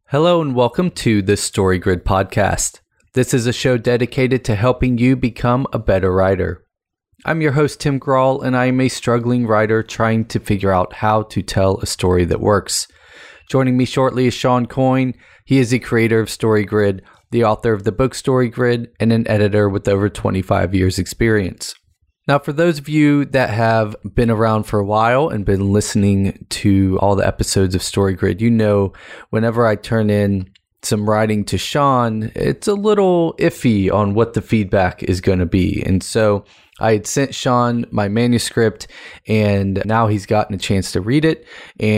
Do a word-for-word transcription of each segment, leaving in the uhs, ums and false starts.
Hello and welcome to the Story Grid podcast. This is a show dedicated to helping you become a better writer. I'm your host, Tim Grahl, and I am a struggling writer trying to figure out how to tell a story that works. Joining me shortly is Sean Coyne. He is the creator of Story Grid, the author of the book Story Grid, and an editor with over twenty-five years experience. Now, for those of you that have been around for a while and been listening to all the episodes of Story Grid, you know whenever I turn in some writing to Sean, it's a little iffy on what the feedback is going to be. And so I had sent Sean my manuscript, and now he's gotten a chance to read it,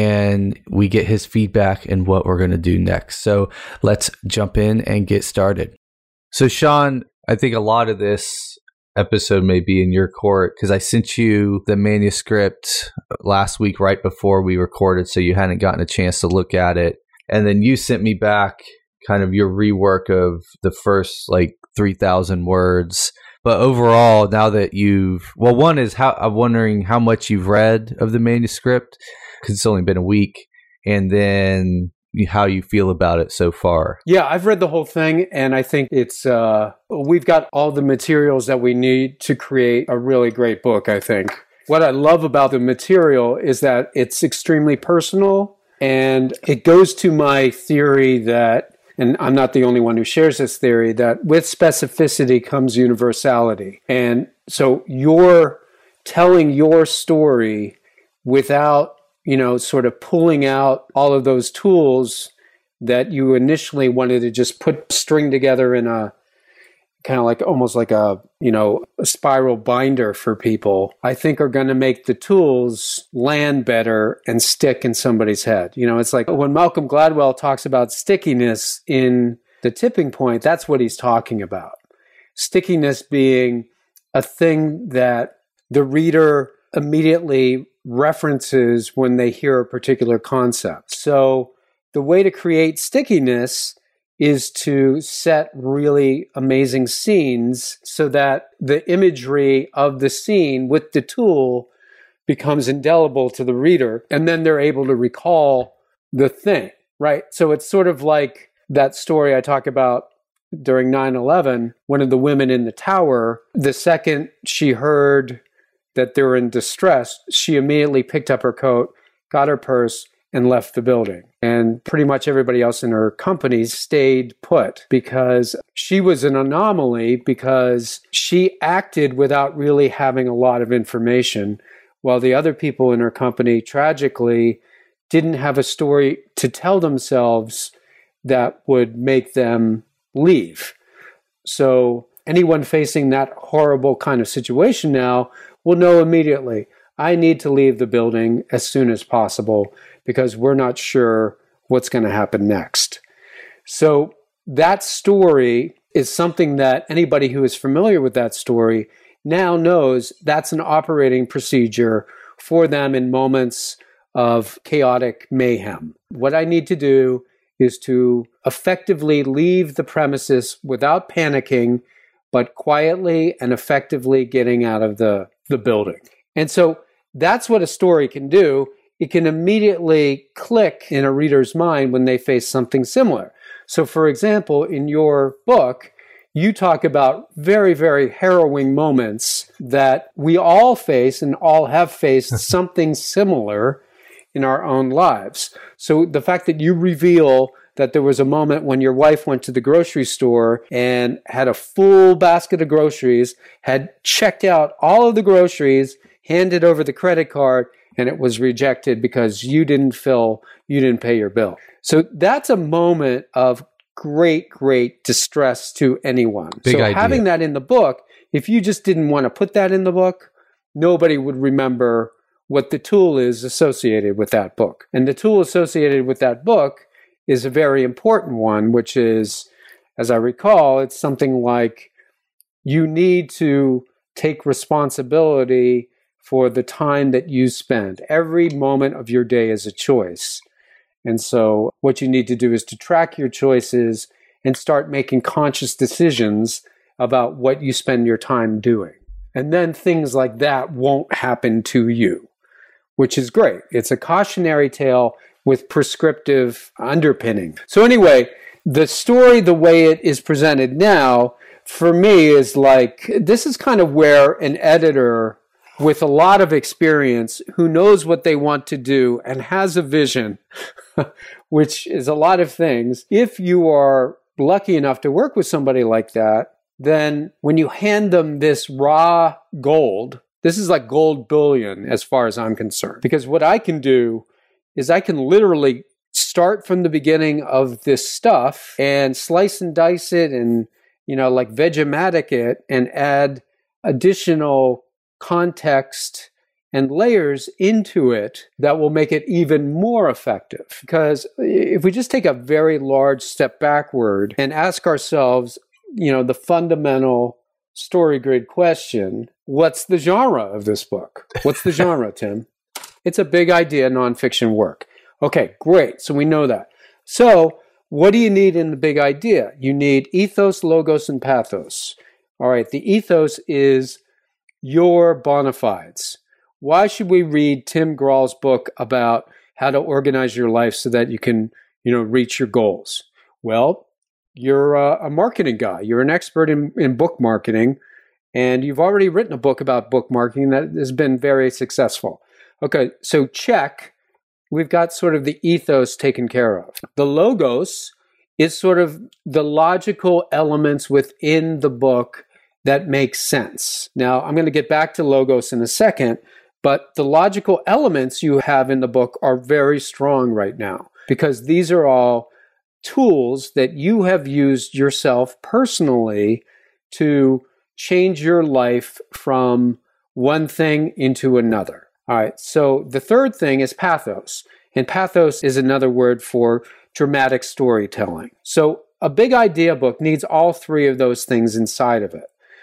and we get his feedback and what we're going to do next. So let's jump in and get started. So Sean, I think a lot of this episode may be in your court because I sent you the manuscript last week right before we recorded, so you hadn't gotten a chance to look at it. And then you sent me back kind of your rework of the first like three thousand words. But overall, now that you've, well, one is how I'm wondering how much you've read of the manuscript because it's only been a week, and then how you feel about it so far. Yeah, I've read the whole thing, and I think it's, uh, we've got all the materials that we need to create a really great book, I think. What I love about the material is that it's extremely personal, and it goes to my theory that, and I'm not the only one who shares this theory, that with specificity comes universality. And so you're telling your story without, you know, sort of pulling out all of those tools that you initially wanted to just put, string together in a kind of like almost like a, you know, a spiral binder for people, I think are going to make the tools land better and stick in somebody's head. You know, it's like when Malcolm Gladwell talks about stickiness in The Tipping Point, that's what he's talking about. Stickiness being a thing that the reader immediately references when they hear a particular concept. So the way to create stickiness is to set really amazing scenes so that the imagery of the scene with the tool becomes indelible to the reader, and then they're able to recall the thing, right? So it's sort of like that story I talk about during nine eleven, one of the women in the tower, the second she heard that they were in distress, she immediately picked up her coat, got her purse, and left the building. And pretty much everybody else in her company stayed put because she was an anomaly because she acted without really having a lot of information, while the other people in her company tragically didn't have a story to tell themselves that would make them leave. So anyone facing that horrible kind of situation now will know immediately, I need to leave the building as soon as possible because we're not sure what's going to happen next. So that story is something that anybody who is familiar with that story now knows that's an operating procedure for them in moments of chaotic mayhem. What I need to do is to effectively leave the premises without panicking, but quietly and effectively getting out of the, the building. And so that's what a story can do. It can immediately click in a reader's mind when they face something similar. So for example, in your book, you talk about very, very harrowing moments that we all face and all have faced something similar in our own lives. So the fact that you reveal that there was a moment when your wife went to the grocery store and had a full basket of groceries, had checked out all of the groceries, handed over the credit card, and it was rejected because you didn't fill, you didn't pay your bill. So that's a moment of great, great distress to anyone. Big so idea. Having that in the book, if you just didn't want to put that in the book, nobody would remember what the tool is associated with that book. And the tool associated with that book is a very important one, which is, as I recall, it's something like you need to take responsibility for the time that you spend. Every moment of your day is a choice. And so what you need to do is to track your choices and start making conscious decisions about what you spend your time doing. And then things like that won't happen to you, which is great. It's a cautionary tale with prescriptive underpinning. So anyway, the story, the way it is presented now, for me is like, this is kind of where an editor with a lot of experience who knows what they want to do and has a vision, which is a lot of things. If you are lucky enough to work with somebody like that, then when you hand them this raw gold, this is like gold bullion as far as I'm concerned. Because what I can do is I can literally start from the beginning of this stuff and slice and dice it and, you know, like Vegematic it and add additional context and layers into it that will make it even more effective. Because if we just take a very large step backward and ask ourselves, you know, the fundamental StoryGrid question, what's the genre of this book? What's the genre, Tim? It's a big idea nonfiction work. Okay, great. So we know that. So what do you need in the big idea? You need ethos, logos, and pathos. All right, the ethos is your bona fides. Why should we read Tim Grall's book about how to organize your life so that you can, you know, reach your goals? Well, you're a, a marketing guy. You're an expert in, in book marketing, and you've already written a book about book marketing that has been very successful. Okay, so check. We've got sort of the ethos taken care of. The logos is sort of the logical elements within the book that make sense. Now, I'm going to get back to logos in a second, but the logical elements you have in the book are very strong right now because these are all tools that you have used yourself personally to change your life from one thing into another. All right, so the third thing is pathos. And pathos is another word for dramatic storytelling. So a big idea book needs all three of those things inside of it.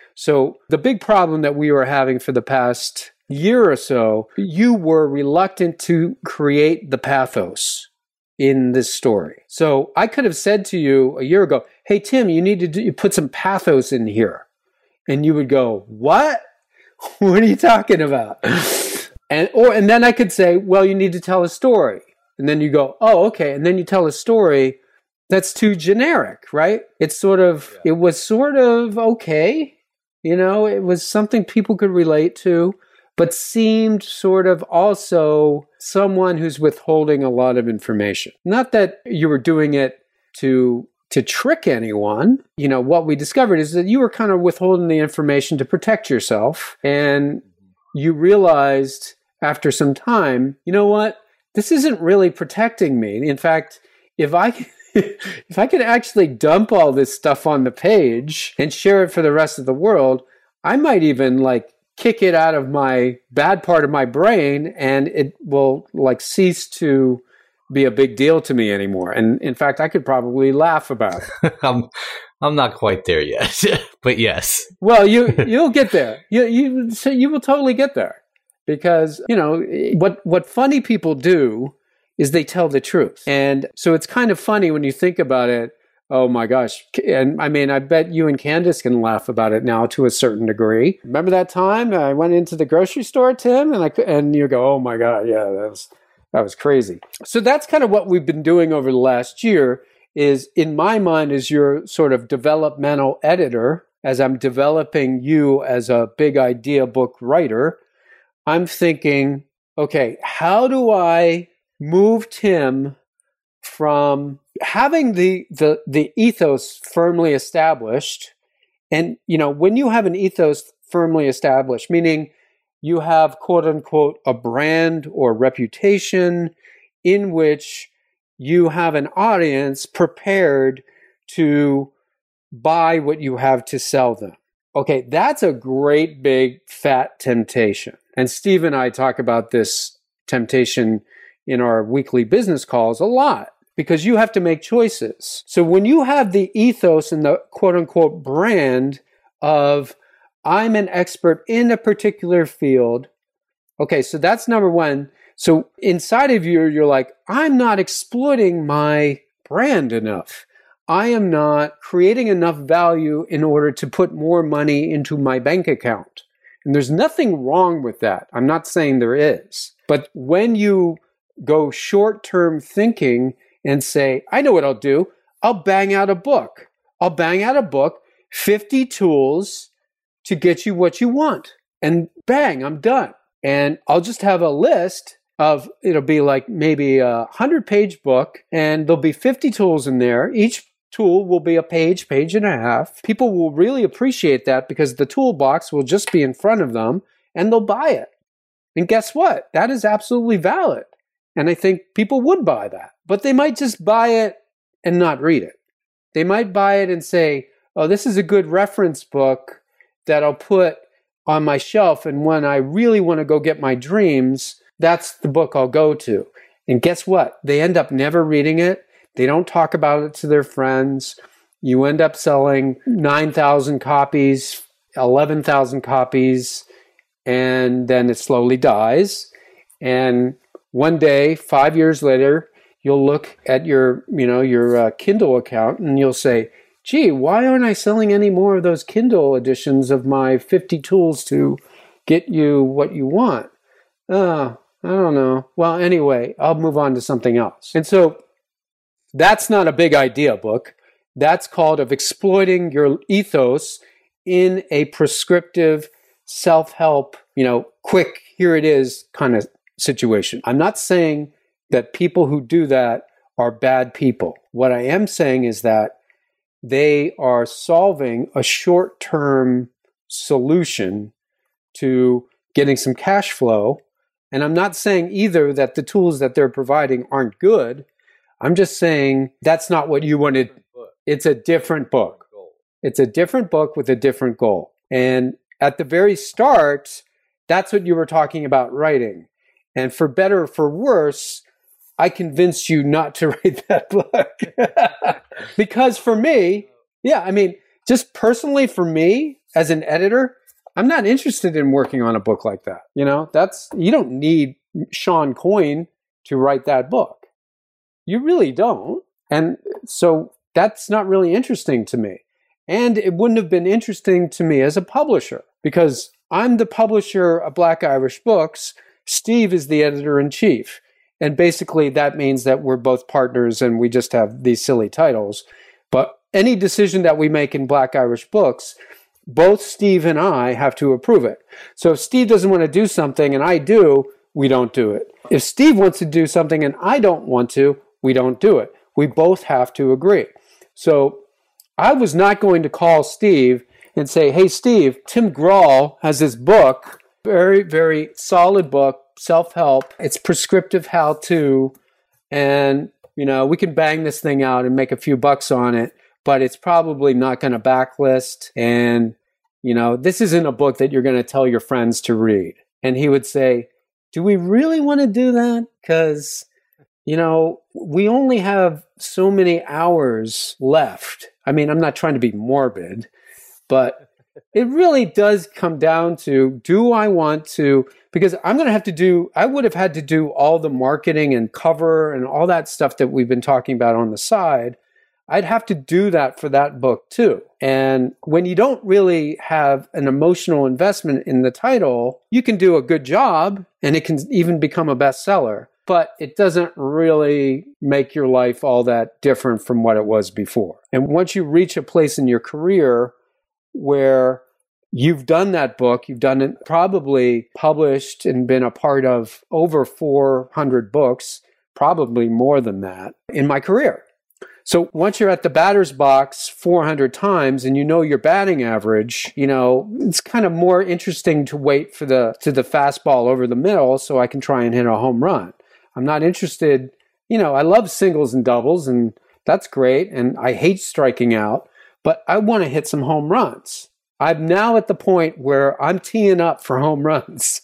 So the big problem that we were having for the past year or so, you were reluctant to create the pathos in this story. So I could have said to you a year ago, hey, Tim, you need to do, you put some pathos in here. And you would go, what? What are you talking about? And or and then I could say, well, you need to tell a story. And then you go, oh, okay. And then you tell a story that's too generic, right? It's sort of, yeah. It was sort of okay. You know, it was something people could relate to, but seemed sort of also someone who's withholding a lot of information. Not that you were doing it to to trick anyone. You know, what we discovered is that you were kind of withholding the information to protect yourself. And you realized after some time, you know what? This isn't really protecting me. In fact, if I if I could actually dump all this stuff on the page and share it for the rest of the world, I might even like kick it out of my bad part of my brain and it will like cease to be a big deal to me anymore. And in fact, I could probably laugh about it. I'm, I'm not quite there yet, but yes. Well, you, you'll get there. You, you, so you will totally get there because, you know, what, what funny people do is they tell the truth. And so it's kind of funny when you think about it. Oh my gosh. And I mean, I bet you and Candace can laugh about it now to a certain degree. Remember that time I went into the grocery store, Tim? And I and you go, oh my God, yeah, that was, that was crazy. So that's kind of what we've been doing over the last year is, in my mind, as your sort of developmental editor, as I'm developing you as a big idea book writer, I'm thinking, okay, how do I move Tim from having the, the, the ethos firmly established? And, you know, when you have an ethos firmly established, meaning you have, quote unquote, a brand or reputation in which you have an audience prepared to buy what you have to sell them. Okay, that's a great big fat temptation. And Steve and I talk about this temptation in our weekly business calls a lot because you have to make choices. So when you have the ethos and the quote unquote brand of I'm an expert in a particular field. Okay, so that's number one. So inside of you, you're like, I'm not exploiting my brand enough. I am not creating enough value in order to put more money into my bank account. And there's nothing wrong with that. I'm not saying there is. But when you go short-term thinking and say, I know what I'll do. I'll bang out a book. I'll bang out a book, fifty tools to get you what you want. And bang, I'm done. And I'll just have a list of, it'll be like maybe a hundred-page book, and there'll be fifty tools in there. Each tool will be a page, page and a half. People will really appreciate that because the toolbox will just be in front of them, and they'll buy it. And guess what? That is absolutely valid. And I think people would buy that. But they might just buy it and not read it. They might buy it and say, oh, this is a good reference book that I'll put on my shelf, and when I really want to go get my dreams, that's the book I'll go to. And guess what? They end up never reading it. They don't talk about it to their friends. You end up selling nine thousand copies, eleven thousand copies, and then it slowly dies. And one day, five years later, you'll look at your, you know, your uh, Kindle account and you'll say, gee, why aren't I selling any more of those Kindle editions of my fifty tools to get you what you want? Uh, I don't know. Well, anyway, I'll move on to something else. And so that's not a big idea book. That's called of exploiting your ethos in a prescriptive, self-help, you know, quick, here it is kind of situation. I'm not saying that people who do that are bad people. What I am saying is that they are solving a short-term solution to getting some cash flow. And I'm not saying either that the tools that they're providing aren't good. I'm just saying that's not what you wanted. It's a different book. It's a different book with a different goal. And at the very start, that's what you were talking about writing. And for better or for worse, I convinced you not to read that book. Because for me, yeah, I mean, just personally for me as an editor, I'm not interested in working on a book like that. You know, that's, you don't need Sean Coyne to write that book. You really don't. And so that's not really interesting to me. And it wouldn't have been interesting to me as a publisher because I'm the publisher of Black Irish Books. Steve is the editor-in-chief. And basically that means that we're both partners and we just have these silly titles. But any decision that we make in Black Irish Books, both Steve and I have to approve it. So if Steve doesn't want to do something and I do, we don't do it. If Steve wants to do something and I don't want to, we don't do it. We both have to agree. So I was not going to call Steve and say, hey, Steve, Tim Grahl has this book, very, very solid book, self-help. It's prescriptive how-to, and, you know, we can bang this thing out and make a few bucks on it, but it's probably not going to backlist. And, you know, this isn't a book that you're going to tell your friends to read. And he would say, do we really want to do that? Because, you know, we only have so many hours left. I mean, I'm not trying to be morbid, but it really does come down to, do I want to, because I'm going to have to do, I would have had to do all the marketing and cover and all that stuff that we've been talking about on the side. I'd have to do that for that book too. And when you don't really have an emotional investment in the title, you can do a good job and it can even become a bestseller, but it doesn't really make your life all that different from what it was before. And once you reach a place in your career where you've done that book, you've done it, probably published and been a part of over four hundred books, probably more than that in my career. So once you're at the batter's box four hundred times and you know your batting average, you know, it's kind of more interesting to wait for the to the fastball over the middle so I can try and hit a home run. I'm not interested, you know, I love singles and doubles and that's great and I hate striking out, but I want to hit some home runs. I'm now at the point where I'm teeing up for home runs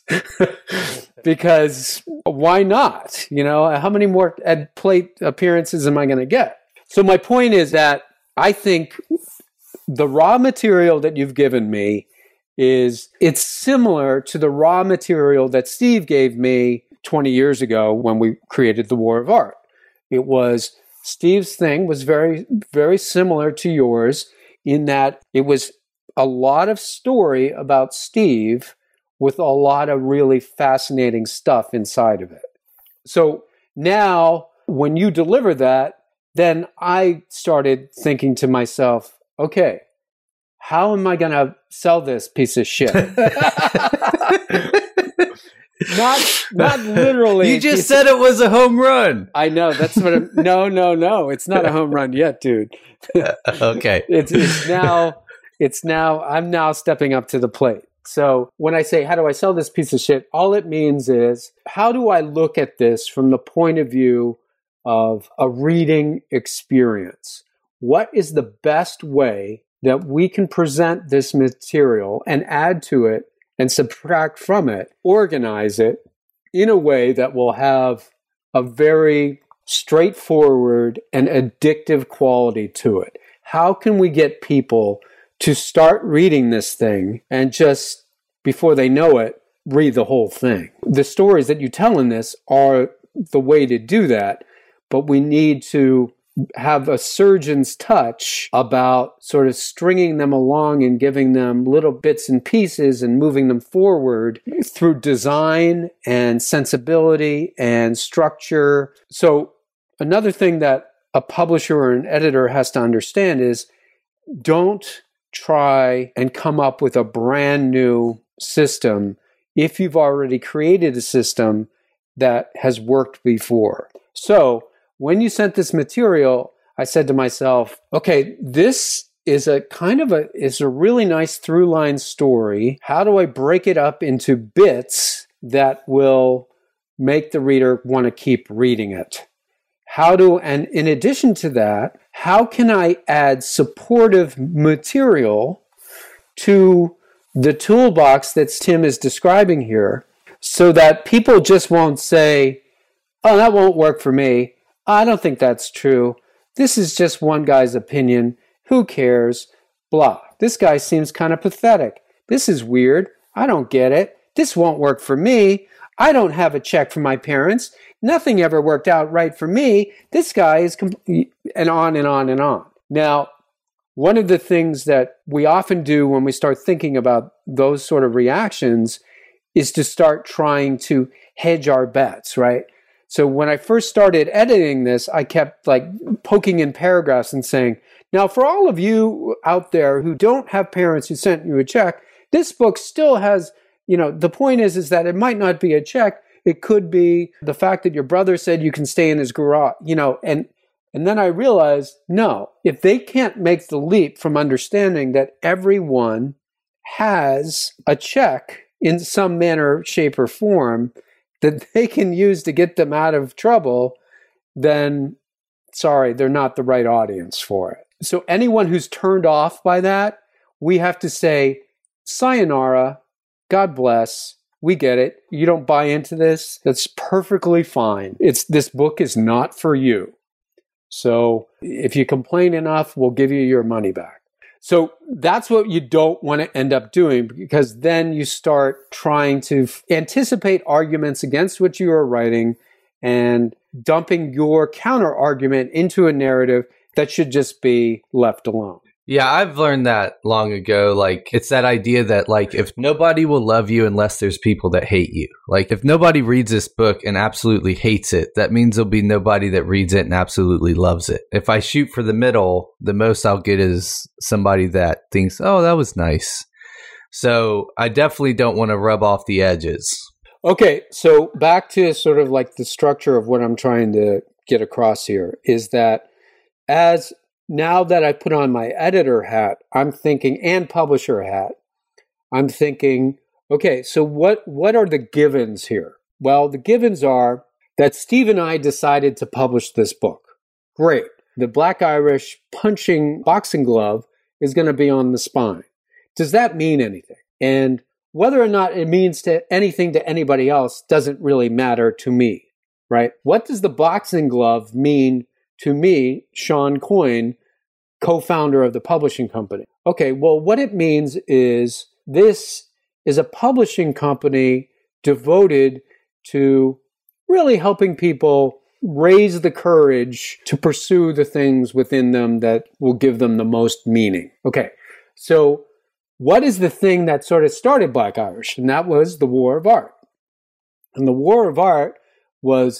because why not? You know, how many more at plate appearances am I going to get? So my point is that I think the raw material that you've given me is, it's similar to the raw material that Steve gave me twenty years ago when we created The War of Art. It was, Steve's thing was very, very similar to yours in that it was a lot of story about Steve with a lot of really fascinating stuff inside of it. So now, when you deliver that, then I started thinking to myself, okay, how am I going to sell this piece of shit? Not, not literally. You just said it was a home run. I know. That's what I'm. No, no, no. It's not a home run yet, dude. Okay. It's, it's now, it's now, I'm now stepping up to the plate. So when I say, how do I sell this piece of shit? All it means is, how do I look at this from the point of view of a reading experience? What is the best way that we can present this material and add to it and subtract from it, organize it in a way that will have a very straightforward and addictive quality to it? How can we get people to start reading this thing and just, before they know it, read the whole thing? The stories that you tell in this are the way to do that, but we need to have a surgeon's touch about sort of stringing them along and giving them little bits and pieces and moving them forward through design and sensibility and structure. So another thing that a publisher or an editor has to understand is, don't try and come up with a brand new system if you've already created a system that has worked before. So when you sent this material, I said to myself, okay, this is a kind of a, is a really nice through line story. How do I break it up into bits that will make the reader want to keep reading it? How do, and in addition to that, how can I add supportive material to the toolbox that Tim is describing here so that people just won't say, oh, that won't work for me. I don't think that's true. This is just one guy's opinion. Who cares? Blah. This guy seems kind of pathetic. This is weird. I don't get it. This won't work for me. I don't have a check from my parents. Nothing ever worked out right for me. This guy is, comp-, and on and on and on. Now, one of the things that we often do when we start thinking about those sort of reactions is to start trying to hedge our bets, right? So when I first started editing this, I kept like poking in paragraphs and saying, now for all of you out there who don't have parents who sent you a check, this book still has, you know, the point is, is that it might not be a check. It could be the fact that your brother said you can stay in his garage, you know, and, and then I realized, no, if they can't make the leap from understanding that everyone has a check in some manner, shape, or form that they can use to get them out of trouble, then, sorry, they're not the right audience for it. So anyone who's turned off by that, we have to say, sayonara, God bless, we get it. You don't buy into this, that's perfectly fine. It's, this book is not for you. So if you complain enough, we'll give you your money back. So that's what you don't want to end up doing, because then you start trying to f- anticipate arguments against what you are writing and dumping your counter argument into a narrative that should just be left alone. Yeah, I've learned that long ago. Like, it's that idea that, like, if nobody will love you unless there's people that hate you. Like, if nobody reads this book and absolutely hates it, that means there'll be nobody that reads it and absolutely loves it. If I shoot for the middle, the most I'll get is somebody that thinks, oh, that was nice. So I definitely don't want to rub off the edges. Okay, so back to sort of like the structure of what I'm trying to get across here is that as now that I put on my editor hat, I'm thinking, and publisher hat, I'm thinking, okay, so what, what are the givens here? Well, the givens are that Steve and I decided to publish this book. Great. The Black Irish punching boxing glove is going to be on the spine. Does that mean anything? And whether or not it means to anything to anybody else doesn't really matter to me, right? What does the boxing glove mean to me, Sean Coyne, co-founder of the publishing company? Okay, well, what it means is this is a publishing company devoted to really helping people raise the courage to pursue the things within them that will give them the most meaning. Okay, so what is the thing that sort of started Black Irish? And that was the War of Art. And the War of Art was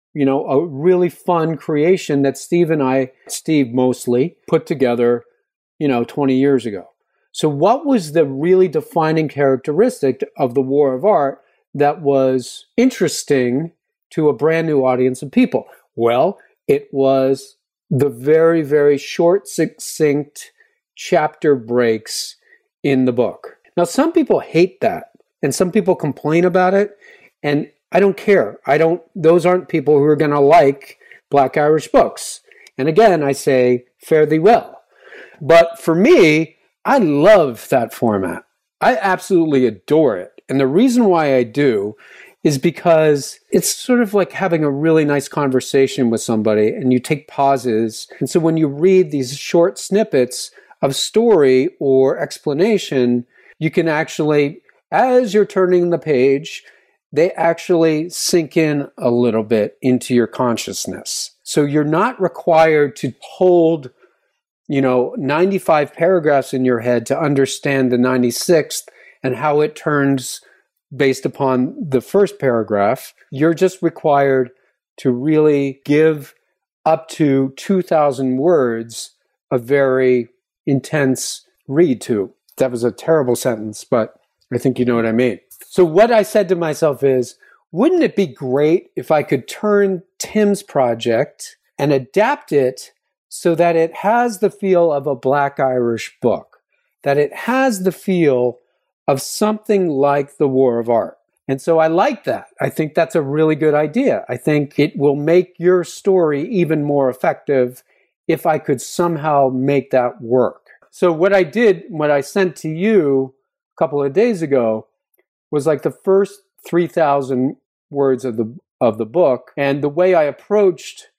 you know, a really fun creation that Steve and I, Steve mostly, put together, you know, twenty years ago. So what was the really defining characteristic of the War of Art that was interesting to a brand new audience of people? Well, it was the very, very short, succinct chapter breaks in the book. Now, some people hate that, and some people complain about it, and I don't care. I don't, those aren't people who are going to like Black Irish books. And again, I say, fare thee well. But for me, I love that format. I absolutely adore it. And the reason why I do is because it's sort of like having a really nice conversation with somebody, and you take pauses. And so when you read these short snippets of story or explanation, you can actually, as you're turning the page, they actually sink in a little bit into your consciousness. So you're not required to hold, you know, ninety-five paragraphs in your head to understand the ninety-sixth and how it turns based upon the first paragraph. You're just required to really give up to two thousand words a very intense read to. That was a terrible sentence, but I think you know what I mean. So what I said to myself is, wouldn't it be great if I could turn Tim's project and adapt it so that it has the feel of a Black Irish book, that it has the feel of something like the War of Art. And so I like that. I think that's a really good idea. I think it will make your story even more effective if I could somehow make that work. So what I did, what I sent to you a couple of days ago, was like the first three thousand words of the of the book. And the way I approached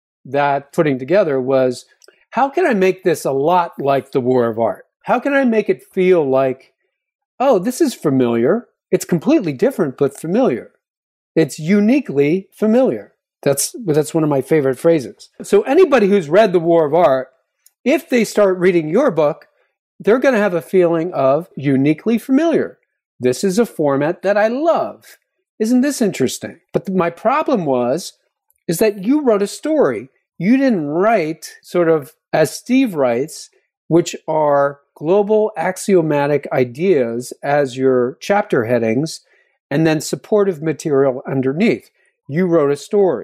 that putting together was, how can I make this a lot like the War of Art? How can I make it feel like, oh, this is familiar. It's completely different, but familiar. It's uniquely familiar. That's, that's one of my favorite phrases. So anybody who's read the War of Art, if they start reading your book, they're going to have a feeling of uniquely familiar. This is a format that I love. Isn't this interesting? But my problem was, is that you wrote a story. You didn't write sort of as Steve writes, which are global axiomatic ideas as your chapter headings, and then supportive material underneath. You wrote a story.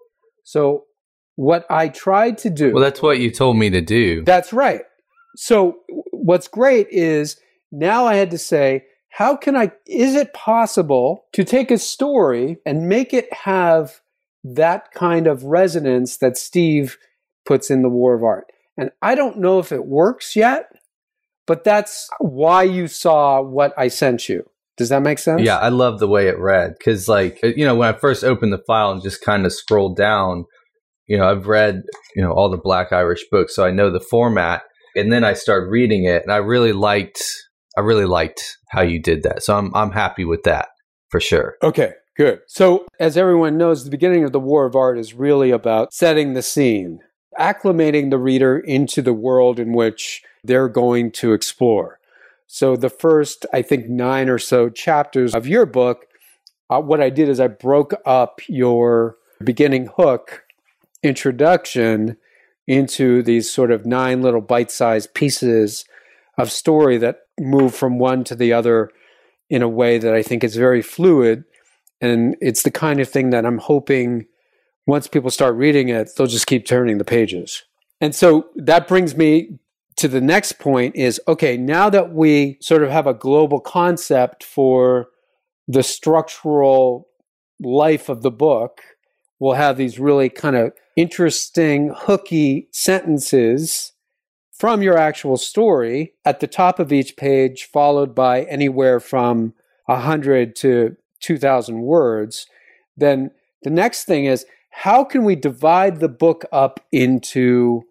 So what I tried to do... Well, that's what you told me to do. That's right. So what's great is now I had to say, how can I, is it possible to take a story and make it have that kind of resonance that Steve puts in the War of Art? And I don't know if it works yet, but that's why you saw what I sent you. Does that make sense? Yeah, I love the way it read. Because, like, you know, when I first opened the file and just kind of scrolled down, you know, I've read, you know, all the Black Irish books, so I know the format. And then I started reading it, and I really liked, I really liked how you did that. So I'm, I'm happy with that for sure. Okay, good. So as everyone knows, the beginning of the War of Art is really about setting the scene, acclimating the reader into the world in which they're going to explore. So the first, I think, nine or so chapters of your book, uh, what I did is I broke up your beginning hook introduction into these sort of nine little bite-sized pieces of story that move from one to the other in a way that I think is very fluid. And it's the kind of thing that I'm hoping once people start reading it, they'll just keep turning the pages. And so that brings me to the next point is, okay, now that we sort of have a global concept for the structural life of the book, we'll have these really kind of interesting, hooky sentences from your actual story at the top of each page, followed by anywhere from one hundred to two thousand words. Then the next thing is, how can we divide the book up into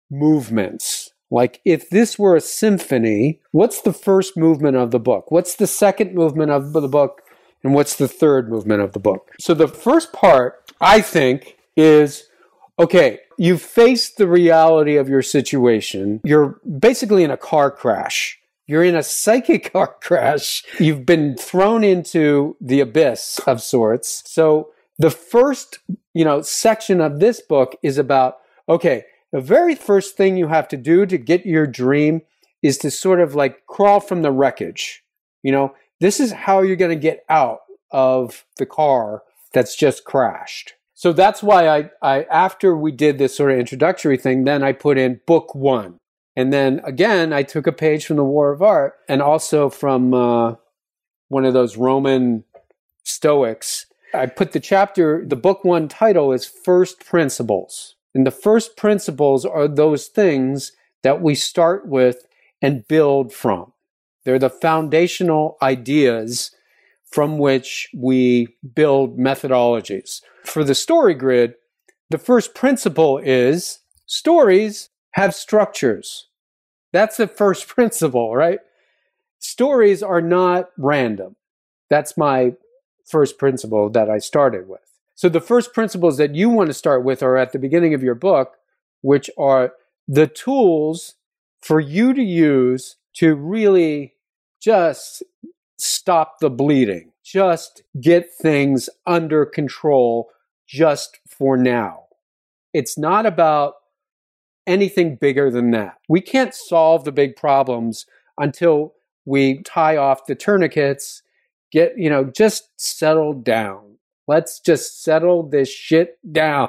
movements? Like, if this were a symphony, what's the first movement of the book? What's the second movement of the book? And what's the third movement of the book? So the first part, I think, is, okay, you've faced the reality of your situation. You're basically in a car crash. You're in a psychic car crash. You've been thrown into the abyss of sorts. So the first, you know, section of this book is about, okay, the very first thing you have to do to get your dream is to sort of like crawl from the wreckage. You know, this is how you're going to get out of the car that's just crashed. So that's why I, I, after we did this sort of introductory thing, then I put in book one. And then again, I took a page from the War of Art and also from uh, one of those Roman Stoics. I put the chapter, the book one title is First Principles. And the first principles are those things that we start with and build from. They're the foundational ideas from which we build methodologies. For the story grid, the first principle is stories have structures. That's the first principle, right? Stories are not random. That's my first principle that I started with. So the first principles that you want to start with are at the beginning of your book, which are the tools for you to use to really just stop the bleeding, just get things under control just for now. It's not about anything bigger than that. We can't solve the big problems until we tie off the tourniquets, get, you know, just settle down. Let's just settle this shit down.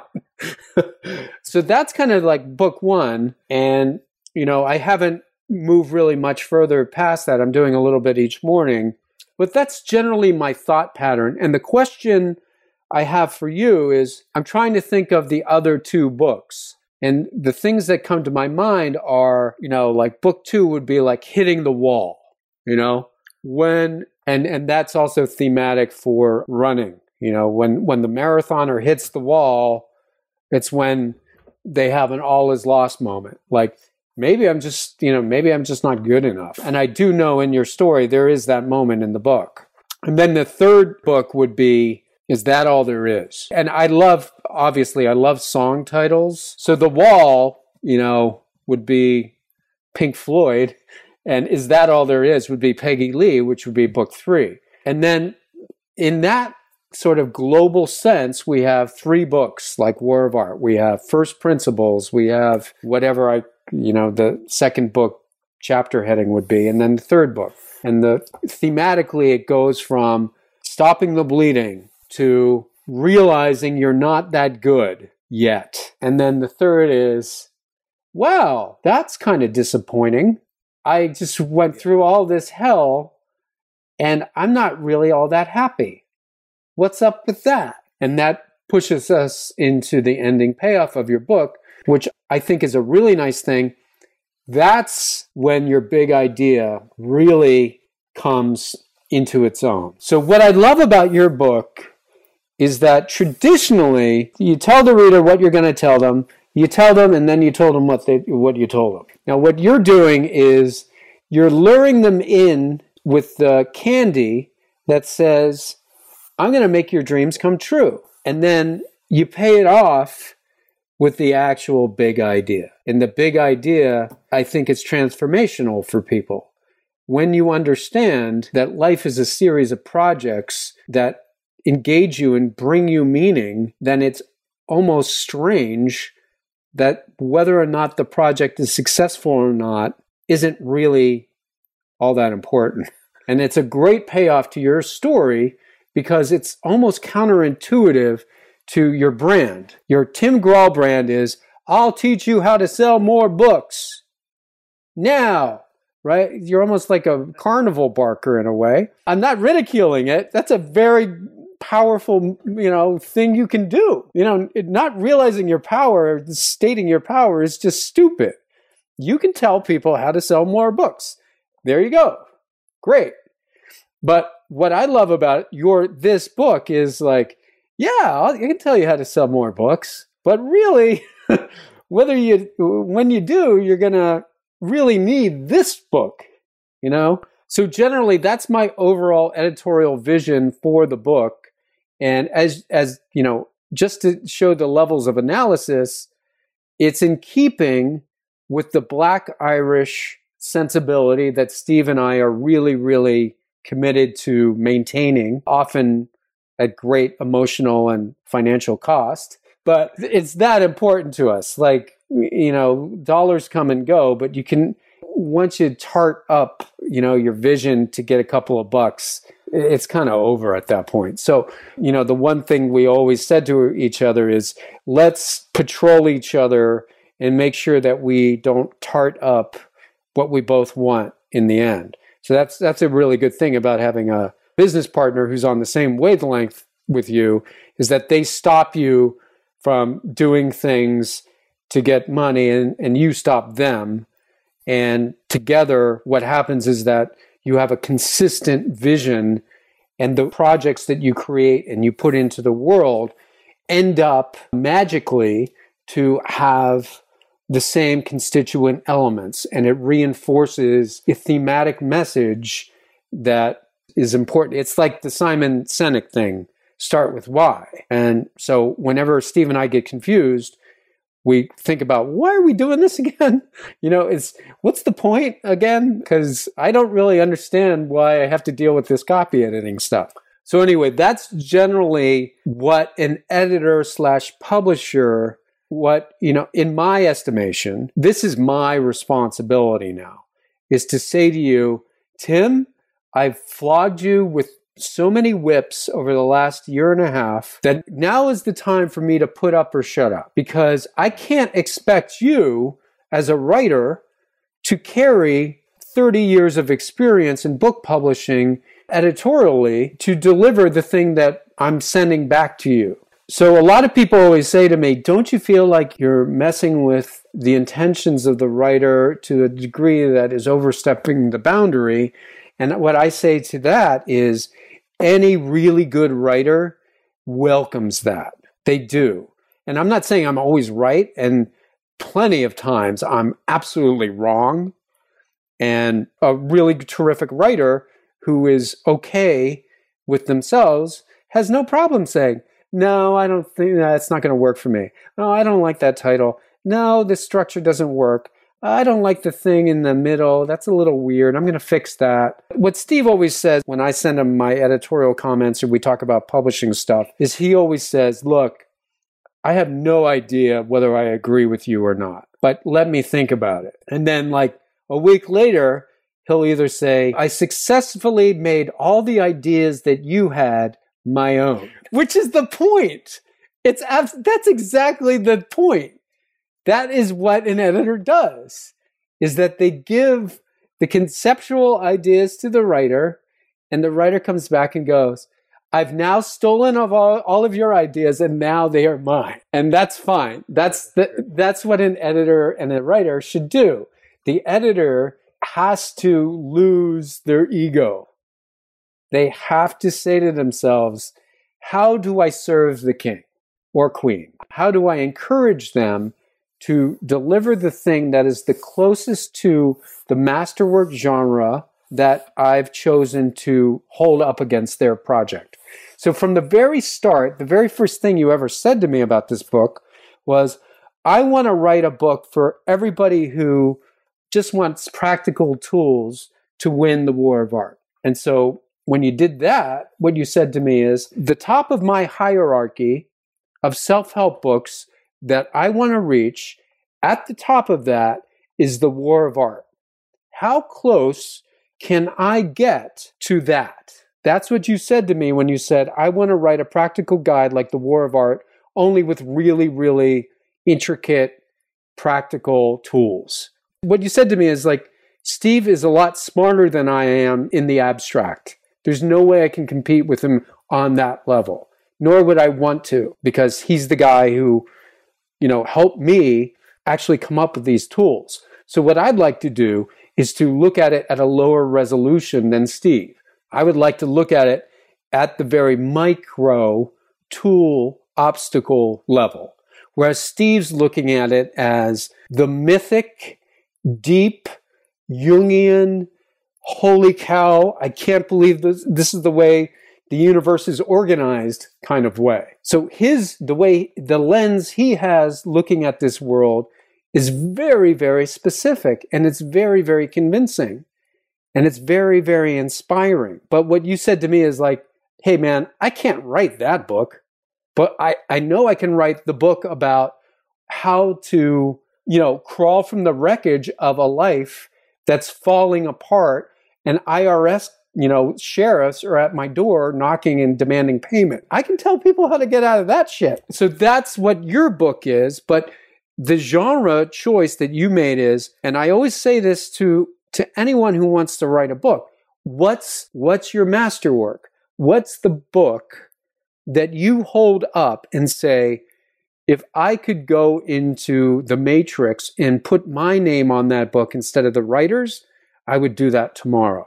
So that's kind of like book one. And, you know, I haven't moved really much further past that. I'm doing a little bit each morning, but that's generally my thought pattern. And the question I have for you is, I'm trying to think of the other two books. And the things that come to my mind are, you know, like book two would be like hitting the wall, you know, when, and, and that's also thematic for running. You know, when, when the marathoner hits the wall, it's when they have an all is lost moment. Like, maybe I'm just, you know, maybe I'm just not good enough. And I do know in your story, there is that moment in the book. And then the third book would be, Is That All There Is? And I love, obviously, I love song titles. So The Wall, you know, would be Pink Floyd. And Is That All There Is would be Peggy Lee, which would be book three. And then in that sort of global sense, we have three books like War of Art. We have First Principles. We have whatever I, you know, the second book chapter heading would be, and then the third book. And the thematically, it goes from stopping the bleeding to realizing you're not that good yet. And then the third is, wow, that's kind of disappointing. I just went through all this hell and I'm not really all that happy. What's up with that? And that pushes us into the ending payoff of your book, which I think is a really nice thing. That's when your big idea really comes into its own. So what I love about your book is that traditionally, you tell the reader what you're going to tell them, you tell them, and then you told them what they what you told them. Now, what you're doing is you're luring them in with the candy that says, I'm going to make your dreams come true. And then you pay it off with the actual big idea. And the big idea, I think, is transformational for people. When you understand that life is a series of projects that engage you and bring you meaning, then it's almost strange that whether or not the project is successful or not isn't really all that important. And it's a great payoff to your story because it's almost counterintuitive to your brand. Your Tim Grahl brand is, I'll teach you how to sell more books now, right? You're almost like a carnival barker in a way. I'm not ridiculing it. That's a very powerful, you know, thing you can do. You know, not realizing your power, stating your power is just stupid. You can tell people how to sell more books. There you go. Great. But what I love about your this book is like, yeah, I can tell you how to sell more books, but really, whether you when you do, you're gonna really need this book, you know. So generally, that's my overall editorial vision for the book. And as as you know, just to show the levels of analysis, it's in keeping with the Black Irish sensibility that Steve and I are really, really committed to maintaining, often at great emotional and financial cost. But it's that important to us. Like, you know, dollars come and go, but you can, once you tart up, you know, your vision to get a couple of bucks, it's kind of over at that point. So, you know, the one thing we always said to each other is, let's patrol each other and make sure that we don't tart up what we both want in the end. So that's that's a really good thing about having a business partner who's on the same wavelength with you, is that they stop you from doing things to get money, and, and you stop them. And together, what happens is that you have a consistent vision, and the projects that you create and you put into the world end up magically to have the same constituent elements, and it reinforces a thematic message that is important. It's like the Simon Sinek thing, start with why. And so whenever Steve and I get confused, we think about, why are we doing this again? You know, it's, what's the point again? Because I don't really understand why I have to deal with this copy editing stuff. So anyway, that's generally what an editor slash publisher, what, you know, in my estimation, this is my responsibility now, is to say to you, Tim, I've flogged you with so many whips over the last year and a half that now is the time for me to put up or shut up, because I can't expect you as a writer to carry thirty years of experience in book publishing editorially to deliver the thing that I'm sending back to you. So a lot of people always say to me, don't you feel like you're messing with the intentions of the writer to a degree that is overstepping the boundary? And what I say to that is, any really good writer welcomes that. They do. And I'm not saying I'm always right, and plenty of times I'm absolutely wrong. And a really terrific writer who is okay with themselves has no problem saying, no, I don't think that's not going to work for me. No, I don't like that title. No, this structure doesn't work. I don't like the thing in the middle. That's a little weird. I'm going to fix that. What Steve always says when I send him my editorial comments or we talk about publishing stuff is he always says, look, I have no idea whether I agree with you or not, but let me think about it. And then like a week later, he'll either say, I successfully made all the ideas that you had my own, which is the point. It's abs- That's exactly the point. That is what an editor does, is that they give the conceptual ideas to the writer, and the writer comes back and goes, I've now stolen of all, all of your ideas, and now they are mine. And that's fine. That's the, that's what an editor and a writer should do. The editor has to lose their ego. They have to say to themselves, how do I serve the king or queen? How do I encourage them to deliver the thing that is the closest to the masterwork genre that I've chosen to hold up against their project? So from the very start, the very first thing you ever said to me about this book was, I want to write a book for everybody who just wants practical tools to win the war of art. And so when you did that, what you said to me is, the top of my hierarchy of self-help books that I want to reach, at the top of that is the war of art. How close can I get to that? That's what you said to me when you said, I want to write a practical guide like the war of art, only with really, really intricate, practical tools. What you said to me is like, Steve is a lot smarter than I am in the abstract. There's no way I can compete with him on that level, nor would I want to, because he's the guy who, you know, helped me actually come up with these tools. So what I'd like to do is to look at it at a lower resolution than Steve. I would like to look at it at the very micro tool obstacle level, whereas Steve's looking at it as the mythic, deep, Jungian, holy cow, I can't believe this, this is the way the universe is organized kind of way. So his, the way, the lens he has looking at this world is very, very specific, and it's very, very convincing, and it's very, very inspiring. But what you said to me is like, hey man, I can't write that book, but I, I know I can write the book about how to, you know, crawl from the wreckage of a life that's falling apart, and I R S, you know, sheriffs are at my door knocking and demanding payment. I can tell people how to get out of that shit. So that's what your book is. But the genre choice that you made is, and I always say this to, to anyone who wants to write a book, what's, what's your masterwork? What's the book that you hold up and say, if I could go into the Matrix and put my name on that book instead of the writer's, I would do that tomorrow.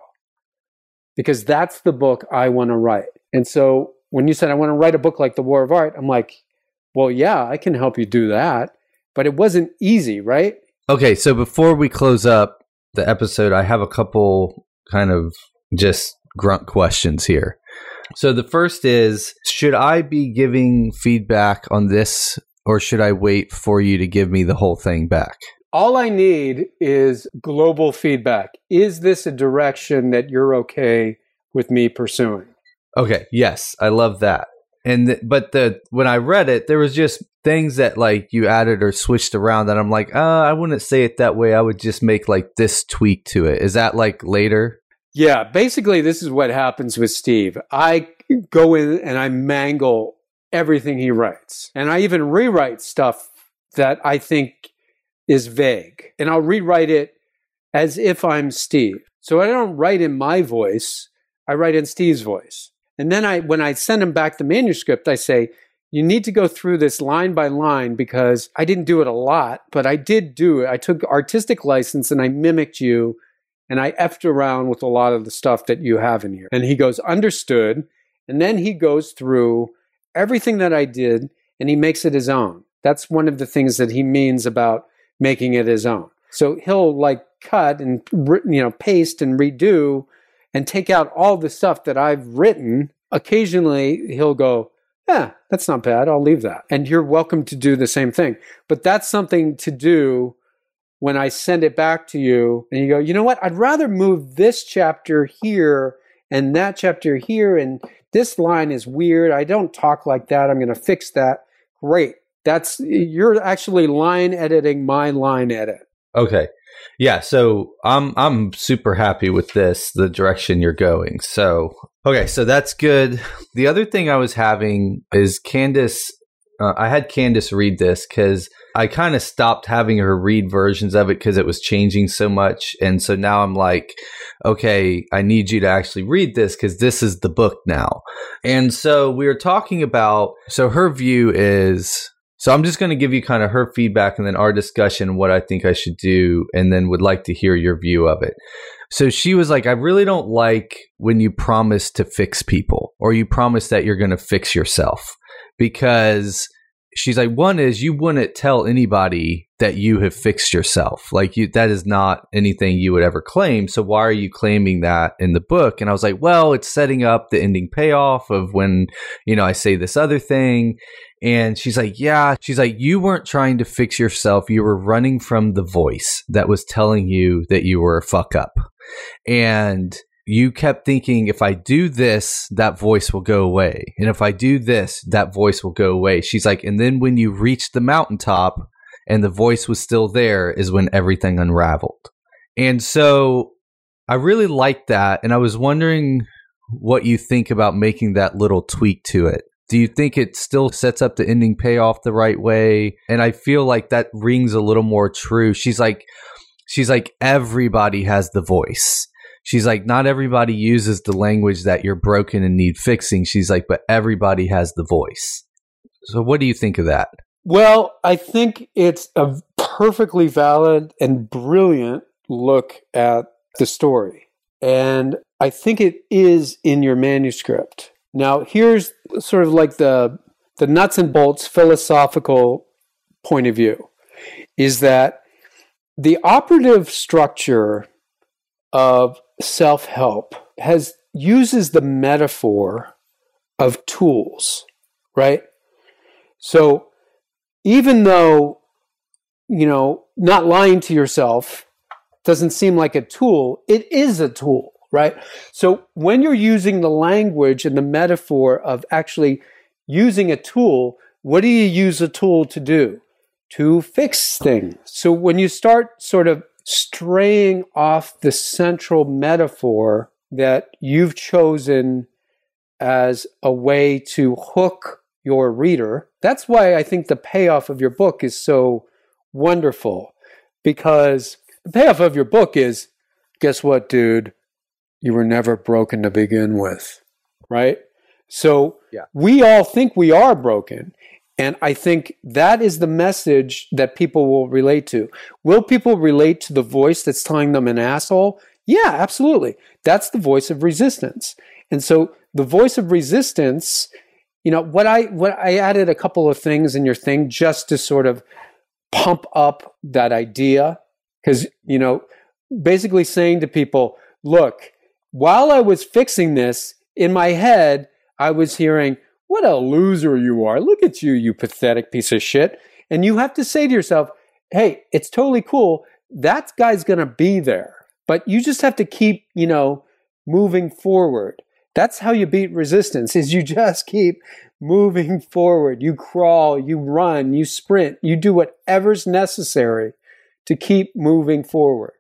Because that's the book I want to write. And so when you said, I want to write a book like The War of Art, I'm like, well, yeah, I can help you do that. But it wasn't easy, right? Okay, so before we close up the episode, I have a couple kind of just grunt questions here. So the first is, should I be giving feedback on this, or should I wait for you to give me the whole thing back? All I need is global feedback. Is this a direction that you're okay with me pursuing? Okay, yes, I love that. And th- but the when I read it, there was just things that like you added or switched around that I'm like, uh, I wouldn't say it that way. I would just make like this tweak to it. Is that like later? Yeah, basically this is what happens with Steve. I go in and I mangle everything he writes. And I even rewrite stuff that I think is vague. And I'll rewrite it as if I'm Steve. So I don't write in my voice, I write in Steve's voice. And then I, when I send him back the manuscript, I say, you need to go through this line by line, because I didn't do it a lot, but I did do it. I took artistic license and I mimicked you, and I effed around with a lot of the stuff that you have in here. And he goes, understood. And then he goes through everything that I did and he makes it his own. That's one of the things that he means about making it his own. So he'll like cut and, you know, paste and redo and take out all the stuff that I've written. Occasionally he'll go, yeah, that's not bad. I'll leave that. And you're welcome to do the same thing. But that's something to do when I send it back to you and you go, you know what? I'd rather move this chapter here and that chapter here. And this line is weird. I don't talk like that. I'm going to fix that. Great. That's, you're actually line editing my line edit. Okay. Yeah, so I'm I'm super happy with this, the direction you're going. So, okay, so that's good. The other thing I was having is Candace, uh, I had Candace read this because I kind of stopped having her read versions of it because it was changing so much. And so now I'm like, okay, I need you to actually read this because this is the book now. And so we were talking about, so her view is... So I'm just going to give you kind of her feedback and then our discussion, what I think I should do, and then would like to hear your view of it. So she was like, I really don't like when you promise to fix people or you promise that you're going to fix yourself, because she's like, one is you wouldn't tell anybody that you have fixed yourself. Like you, that is not anything you would ever claim. So why are you claiming that in the book? And I was like, well, it's setting up the ending payoff of when, you know, I say this other thing. And she's like, yeah, she's like, you weren't trying to fix yourself. You were running from the voice that was telling you that you were a fuck up. And you kept thinking, if I do this, that voice will go away. And if I do this, that voice will go away. She's like, and then when you reached the mountaintop and the voice was still there is when everything unraveled. And so I really liked that. And I was wondering what you think about making that little tweak to it. Do you think it still sets up the ending payoff the right way? And I feel like that rings a little more true. She's like, she's like, everybody has the voice. She's like, not everybody uses the language that you're broken and need fixing. She's like, but everybody has the voice. So what do you think of that? Well, I think it's a perfectly valid and brilliant look at the story. And I think it is in your manuscript. Now, here's sort of like the the nuts and bolts philosophical point of view, is that the operative structure of self-help has uses the metaphor of tools, right? So even though, you know, not lying to yourself doesn't seem like a tool, it is a tool, right? So when you're using the language and the metaphor of actually using a tool, what do you use a tool to do? To fix things. So when you start sort of straying off the central metaphor that you've chosen as a way to hook your reader, that's why I think the payoff of your book is so wonderful. Because the payoff of your book is, guess what, dude? You were never broken to begin with, right? So yeah. We all think we are broken. And I think that is the message that people will relate to. Will people relate to the voice that's telling them an asshole? Yeah, absolutely. That's the voice of resistance. And so the voice of resistance, you know, what I what I added a couple of things in your thing just to sort of pump up that idea. Because, you know, basically saying to people, look, while I was fixing this, in my head, I was hearing, what a loser you are. Look at you, you pathetic piece of shit. And you have to say to yourself, hey, it's totally cool. That guy's going to be there. But you just have to keep, you know, moving forward. That's how you beat resistance, is you just keep moving forward. You crawl, you run, you sprint, you do whatever's necessary to keep moving forward.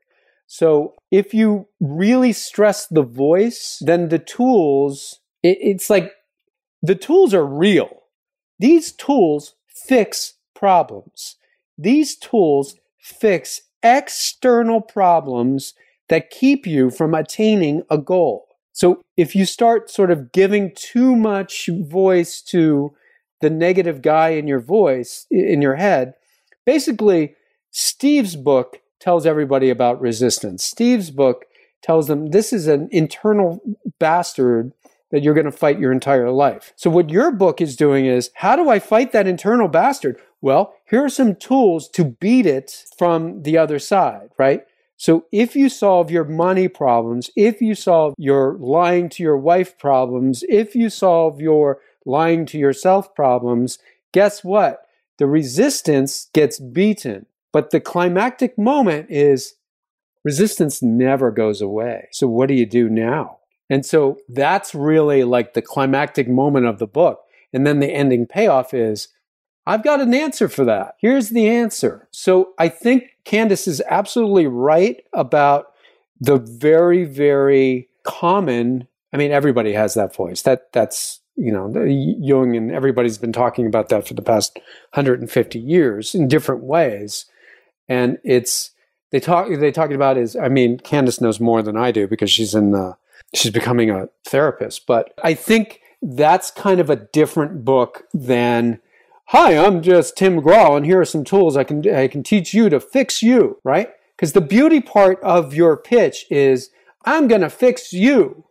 So if you really stress the voice, then the tools, it, it's like, the tools are real. These tools fix problems. These tools fix external problems that keep you from attaining a goal. So if you start sort of giving too much voice to the negative guy in your voice, in your head, basically Steve's book tells everybody about resistance. Steve's book tells them this is an internal bastard that you're going to fight your entire life. So what your book is doing is, how do I fight that internal bastard? Well, here are some tools to beat it from the other side, right? So if you solve your money problems, if you solve your lying to your wife problems, if you solve your lying to yourself problems, guess what? The resistance gets beaten. But the climactic moment is resistance never goes away. So what do you do now? And so that's really like the climactic moment of the book. And then the ending payoff is, I've got an answer for that. Here's the answer. So I think Candace is absolutely right about the very, very common, I mean, everybody has that voice. That That's, you know, Jung and everybody's been talking about that for the past one hundred fifty years in different ways. And it's, they talk, they talking about is, I mean, Candace knows more than I do because she's in the, she's becoming a therapist. But I think that's kind of a different book than, hi, I'm just Tim Grahl, and here are some tools I can I can teach you to fix you, right? Because the beauty part of your pitch is, I'm going to fix you.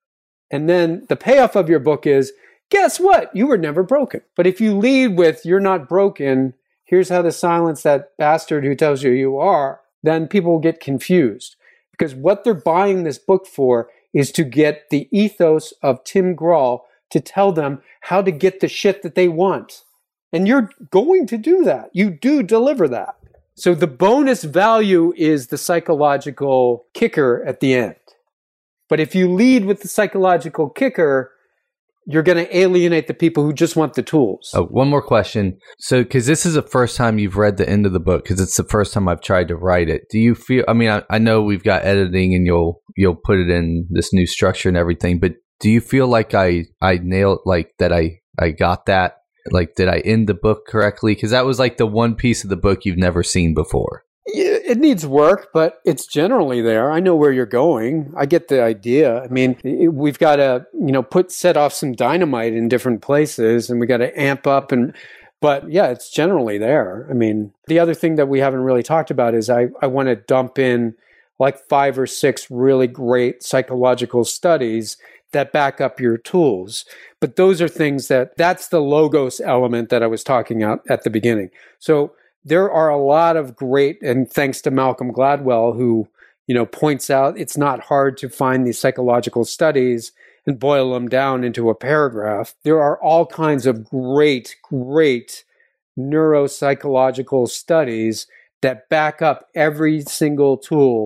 And then the payoff of your book is, guess what? You were never broken. But if you lead with, you're not broken, here's how to silence that bastard who tells you you are, then people get confused. Because what they're buying this book for is to get the ethos of Tim Grahl to tell them how to get the shit that they want. And you're going to do that. You do deliver that. So the bonus value is the psychological kicker at the end. But if you lead with the psychological kicker, you're going to alienate the people who just want the tools. Oh, one more question. So, because this is the first time you've read the end of the book, because it's the first time I've tried to write it. Do you feel, I mean, I, I know we've got editing and you'll you'll put it in this new structure and everything, but do you feel like I, I nailed, like that I, I got that? Like, did I end the book correctly? Because that was like the one piece of the book you've never seen before. Yeah, it needs work, but it's generally there. I know where you're going. I get the idea. I mean, we've got to, you know, put set off some dynamite in different places, and we got to amp up. And but yeah, it's generally there. I mean, the other thing that we haven't really talked about is I I want to dump in like five or six really great psychological studies that back up your tools. But those are things that, that's the logos element that I was talking about at the beginning. So there are a lot of great, and thanks to Malcolm Gladwell, who, you know, points out it's not hard to find these psychological studies and boil them down into a paragraph. There are all kinds of great, great neuropsychological studies that back up every single tool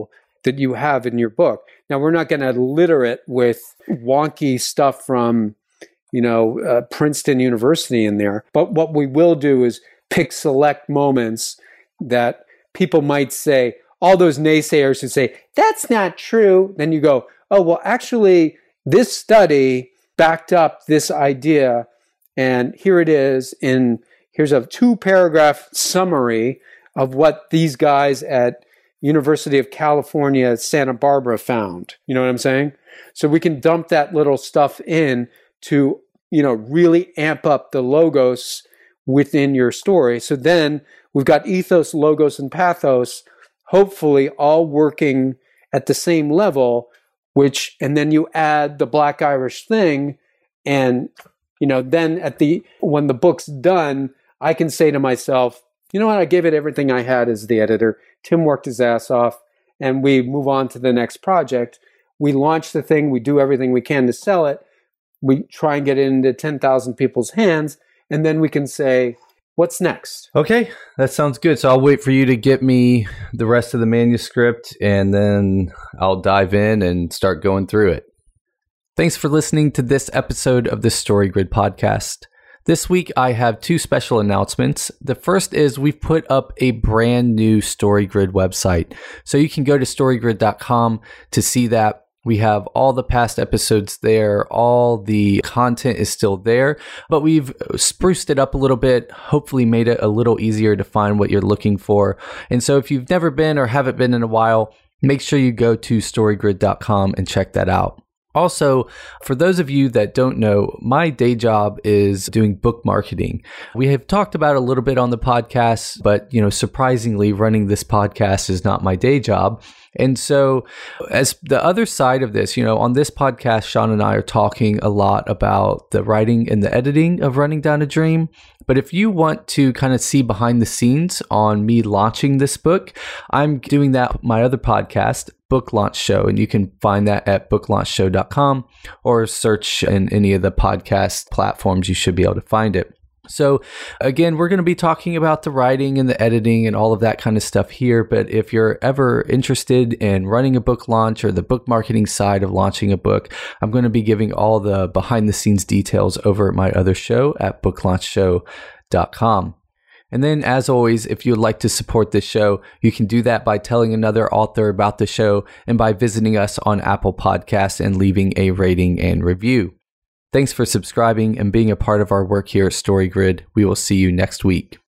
that you have in your book. Now, we're not going to litter it with wonky stuff from, you know, uh, Princeton University in there. But what we will do is pick select moments that people might say, all those naysayers who say, that's not true. Then you go, oh, well, actually, this study backed up this idea. And here it is in, here's a two paragraph summary of what these guys at University of California, Santa Barbara found. You know what I'm saying? So we can dump that little stuff in to, you know, really amp up the logos within your story. So then we've got ethos, logos, and pathos, hopefully all working at the same level, which, and then you add the Black Irish thing. And, you know, then at the, when the book's done, I can say to myself, you know what, I gave it everything I had as the editor. Tim worked his ass off, and we move on to the next project. We launch the thing. We do everything we can to sell it. We try and get it into ten thousand people's hands, and then we can say, what's next? Okay, that sounds good. So I'll wait for you to get me the rest of the manuscript, and then I'll dive in and start going through it. Thanks for listening to this episode of the StoryGrid podcast. This week, I have two special announcements. The first is we've put up a brand new StoryGrid website. So you can go to storygrid dot com to see that. We have all the past episodes there. All the content is still there, but we've spruced it up a little bit, hopefully made it a little easier to find what you're looking for. And so if you've never been or haven't been in a while, make sure you go to storygrid dot com and check that out. Also, for those of you that don't know, my day job is doing book marketing. We have talked about it a little bit on the podcast, but, you know, surprisingly, running this podcast is not my day job. And so as the other side of this, you know, on this podcast, Sean and I are talking a lot about the writing and the editing of Running Down a Dream. But if you want to kind of see behind the scenes on me launching this book, I'm doing that my other podcast, Book Launch Show, and you can find that at book launch show dot com or search in any of the podcast platforms. You should be able to find it. So again, we're going to be talking about the writing and the editing and all of that kind of stuff here. But if you're ever interested in running a book launch or the book marketing side of launching a book, I'm going to be giving all the behind the scenes details over at my other show at book launch show dot com. And then, as always, if you'd like to support this show, you can do that by telling another author about the show and by visiting us on Apple Podcasts and leaving a rating and review. Thanks for subscribing and being a part of our work here at StoryGrid. We will see you next week.